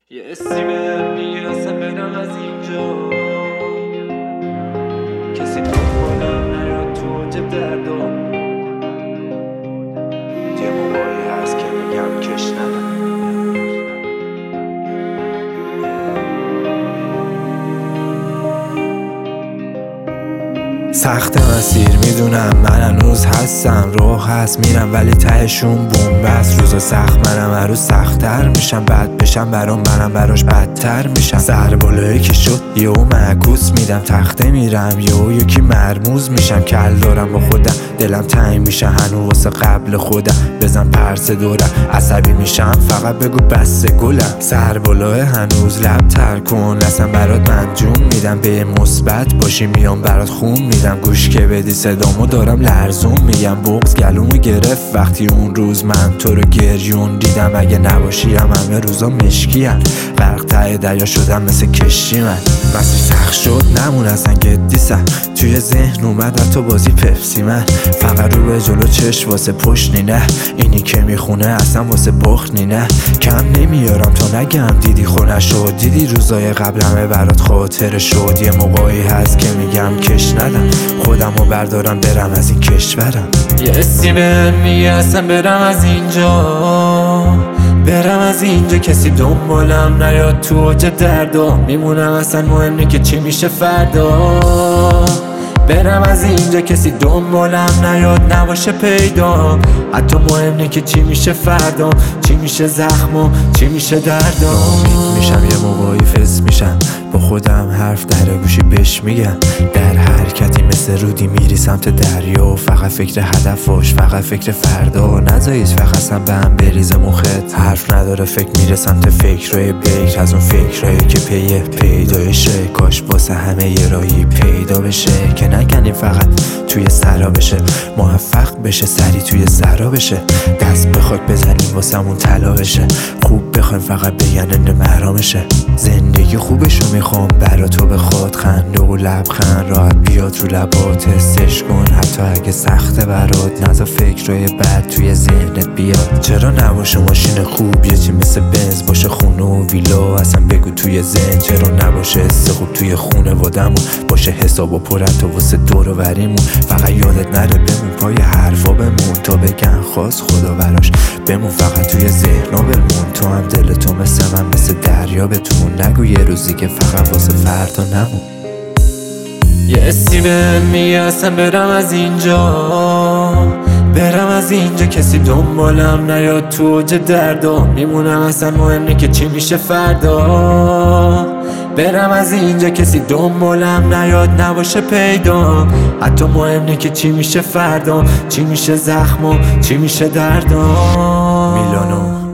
یه اسمی بهم میگه اصلا برم از اینجا، کسی دنبالم نیاد تو اوج دردم. یه موقعی هست که میگم کش ندم. سخت مسیر میدونم، من هنوز هستم، راه هست میرم ولی تهشون بومبست. روزا سخت منم هر روز سخت‌تر میشم، بد بشم برام منم براش بدتر میشم. سر بالایی که شد یهو معکوس میدم، تخته میرم یهو یکی مرموز میشم. کل دارم با خودم، دلم تنگ میشه هنوز واسه قبل خودم. بزن پرسه دورم عصبی میشم، فقط بگو بسه گلم. سر بالای هنوز لب تر کن، لسم برات منجوم میدم. به مثبت باشی میام برات خون میدم. گوش که بدی صدامو دارم لرزون میگم. بغض گلومو گرفت وقتی اون روز من تو رو گریون دیدم. اگه نباشی همه روزا مشکیم، غرق ته دریا شدم مثل کشتی. من مسیر سخت شد نمون اصلا گدی سر، توی ذهن اومد حتی بازی پپسی. من فقط رو به جلو چشم واسه پشت نه، اینی که میخونه اصلا واسه بخت نه. کم نمیارم تا نگم دیدی خونه شد، دیدی روزای قبلمه برات خاطر شد. یه موقعی هست که میگم کش ندم، خودمو بردارم برم از این کشورم. یه اسمی بهم میگه اصلا برم از اینجا، برم از اینجا کسی دنبالم نیاد تو اوج دردم. میمونم اصلا مهم نی که چی میشه فردا. برم از اینجا کسی دنبالم نیاد نباشه پیدا. حتی مهم نی که چی میشه فردا، چی میشه زخم و چی میشه دردم. ناامید میشم یه موقعی فس میشم، با خودم حرف در گوشی بهش میگم. در حرکتی مثل رودی میری سمت دریا، فقط فکر هدفش، فقط فکر فردا. نذار هیچ وقت به هم بریزه مخت، حرف نداره فکر میره سمت فکرهای بکر. از اون فکرهایی که پیدایشه، کاش واسه همه یه راهی پیدا بشه که نکنیم فقط توی سرا بشه. موفق بشه سری توی سرا بشه، دست به خاک بزنیم واسمون طلا بشه. خوب بخوایم فقط بگن محرامشه. زندگی خوبشو میخوام برا تو بخواد، خنده و لبخند راحت بیاد رو لبات. حسش کن حتی اگه سخته برات، نذار فکرای بد توی ذهنت بیاد. چرا نباشه ماشین خوب، یه چی مثل بنز باشه، خونه و ویلا اصلا بگو توی ذهن. چرا نباشه حس خوب توی خونه وادمون، باشه حساب و پرت و واسه دور و بریمون. فقط یادت نره بمون پای حرفا بمون، تا بگن خواست خدا براش بمون. فقط توی ذهنا بمون، تو هم دل تو مثل من مثل دریا بتون. نگو یه روزی که فقط واسه فردا نمون. یه اسمی بهم میگه اصلا برم از اینجا، برم از اینجا کسی دنبالم نیاد تو اوج دردم. میمونم اصلا مهم نی که چی میشه فردا. برم از اینجا کسی دنبالم نیاد نباشه پیدا. حتی مهم نی که چی میشه فردا، چی میشه زخم و چی میشه دردم. میلانو